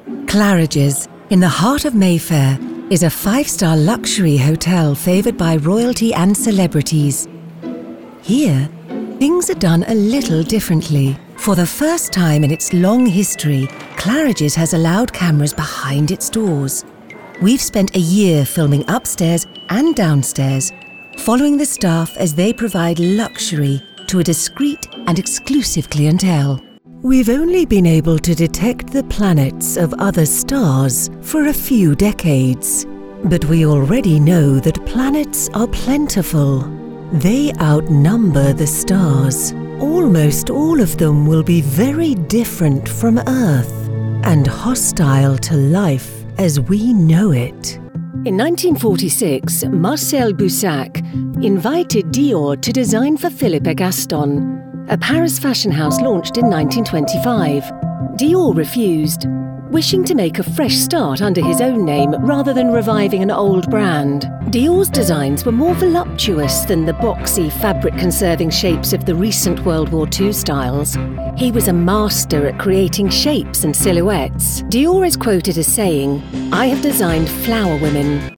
Claridge's, in the heart of Mayfair, is a five-star luxury hotel favoured by royalty and celebrities. Here, things are done a little differently. For the first time in its long history, Claridge's has allowed cameras behind its doors. We've spent a year filming upstairs and downstairs, following the staff as they provide luxury to a discreet and exclusive clientele. We've only been able to detect the planets of other stars for a few decades, but we already know that planets are plentiful. They outnumber the stars. Almost all of them will be very different from Earth and hostile to life as we know it. In 1946, Marcel Boussac invited Dior to design for Philippe Gaston, a Paris fashion house launched in 1925. Dior refused, wishing to make a fresh start under his own name rather than reviving an old brand. Dior's designs were more voluptuous than the boxy, fabric-conserving shapes of the recent World War II styles. He was a master at creating shapes and silhouettes. Dior is quoted as saying, "I have designed flower women,